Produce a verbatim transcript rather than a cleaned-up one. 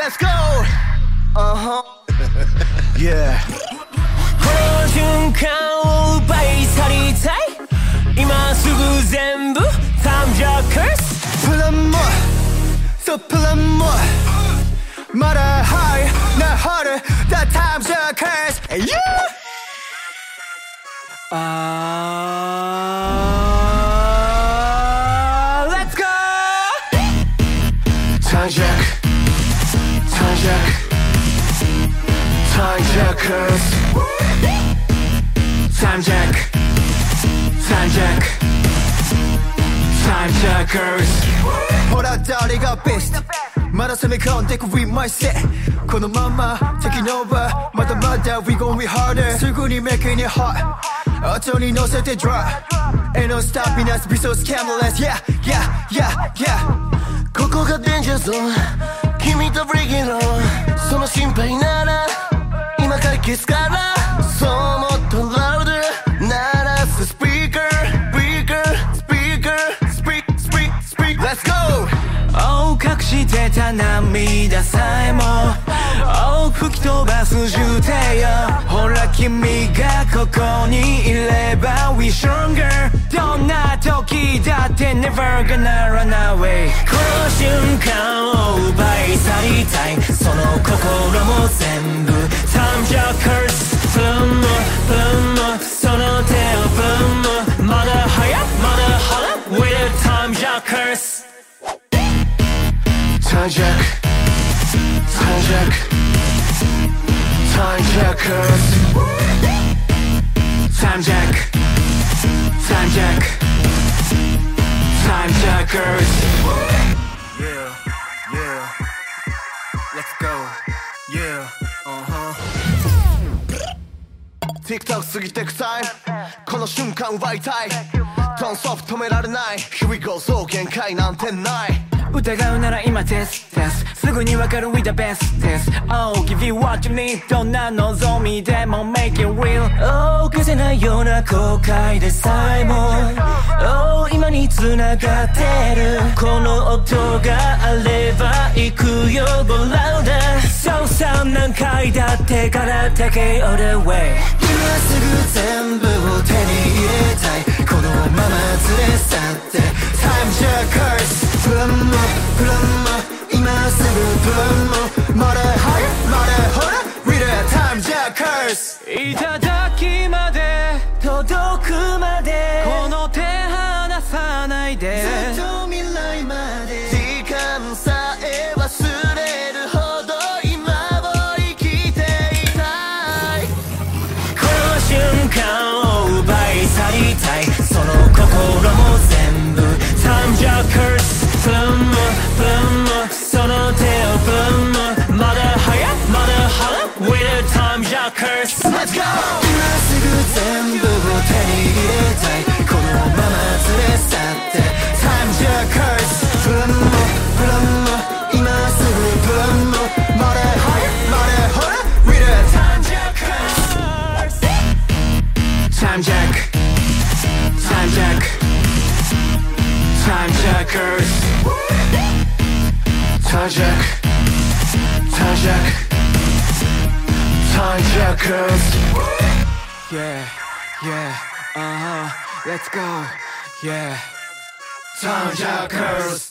Let's go! Uh-huh Yeah この瞬間を奪い去りたい今すぐ全部 Time Jackers Pull on more So pull on more まだ high not harder The Time Jackers And you Uh, let's go! Time Jack Time Jack Time Jackers Time Jack Time Jack Time Jackers ほら誰が best まだ攻め込んでく with my set このまま taking over まだまだ we gon' be harder すぐに making it hot 後に乗せて drop Ain't no stopping us be so scandalous Yeah yeah yeah yeah ここが danger zone 君と breaking on その心配なら今解決からそうもっと louder 鳴らす speaker speaker speaker speak speak speak Let's go Oh 隠してた涙さえも Oh 吹き飛ばす重低よほら君がここにいれば We stronger どんな時だって Never gonna run away この瞬間を奪い去りたいその心も全部 Time Jackers Boom boom その手を Boom まだ早まだ早 With the Time Jackers Time Jack Time Jack Time Jackers Time Jack Time Jack Time Jackers Yeah yeah Let's go Yeah uh-huh TikTok 過ぎてくタイムこの瞬間奪いたい Don't stop 止められない Here we go そう限界なんてない疑うなら今テストテスすぐにわかる with the best test Oh give you what you need どんな望みでも make it real Oh 消せないような後悔でさえも Oh 今に繋がってるこの音があれば行くよ Go louder そうさ何回だってから take it all the way 今すぐ全部を手に入れたいこのまま連れ去って Time Jackersプランもプランも今すぐプランもまだ早まだほら Read it Time Jackers いただきまで届くまでこの手離さないでずっと未来まで時間さえ忘れるほど今を生きていたいこの瞬間を奪い去りたいその心も全部 Time Jackers Boom boom その手を Boom まだ早まだ早 With the Time Jackers Let's go 今すぐ全部を手に入れたいこのまま連れ去って Time Jackers プランもプランも今すぐプランもまだ早まだほら With the Time Jackers Time Jack Time Jack Time Jackers Time Jack Time Jack Time Jackers Yeah yeah uh-huh let's go yeah Time Jackers